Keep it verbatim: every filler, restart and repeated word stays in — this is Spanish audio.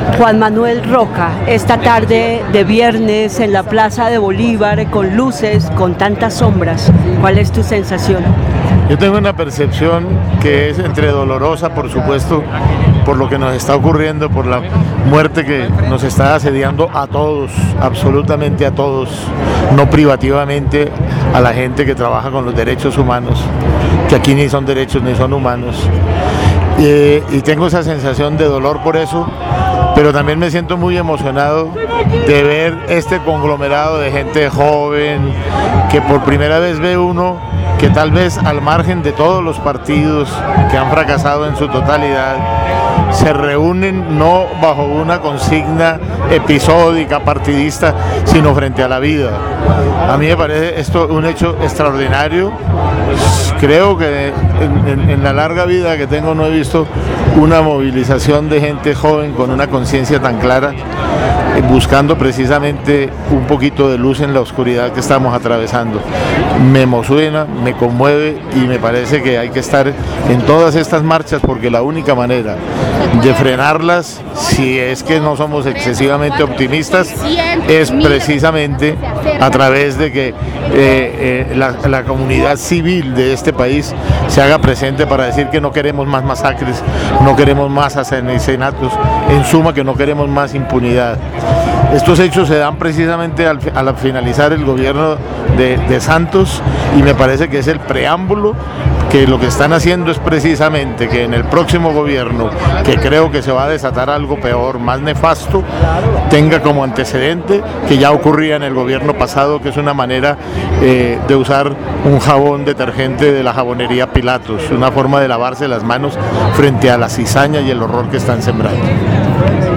Juan Manuel Roca, esta tarde de viernes en la Plaza de Bolívar, con luces, con tantas sombras, ¿cuál es tu sensación? Yo tengo una percepción que es entre dolorosa, por supuesto, por lo que nos está ocurriendo, por la muerte que nos está asediando a todos, absolutamente a todos, no privativamente a la gente que trabaja con los derechos humanos, que aquí ni son derechos ni son humanos. Eh, y tengo esa sensación de dolor por eso, pero también me siento muy emocionado de ver este conglomerado de gente joven, que por primera vez ve uno que tal vez al margen de todos los partidos que han fracasado en su totalidad, se reúnen no bajo una consigna episódica, partidista, sino frente a la vida. A mí me parece esto un hecho extraordinario. Creo que en, en, en la larga vida que tengo no he visto una movilización de gente joven con una conciencia tan clara, buscando precisamente un poquito de luz en la oscuridad que estamos atravesando. Me emociona, me conmueve y me parece que hay que estar en todas estas marchas, porque la única manera de frenarlas, si es que no somos excesivamente optimistas, es precisamente a través de que eh, eh, la, la comunidad civil de este país se haga presente para decir que no queremos más masacres, no queremos más asesinatos, en suma que no queremos más impunidad. Estos hechos se dan precisamente al, al finalizar el gobierno de, de Santos, y me parece que es el preámbulo, que lo que están haciendo es precisamente que en el próximo gobierno, que creo que se va a desatar algo peor, más nefasto, tenga como antecedente que ya ocurría en el gobierno pasado, que es una manera eh, de usar un jabón detergente de la jabonería Pilatos, una forma de lavarse las manos frente a la cizaña y el horror que están sembrando.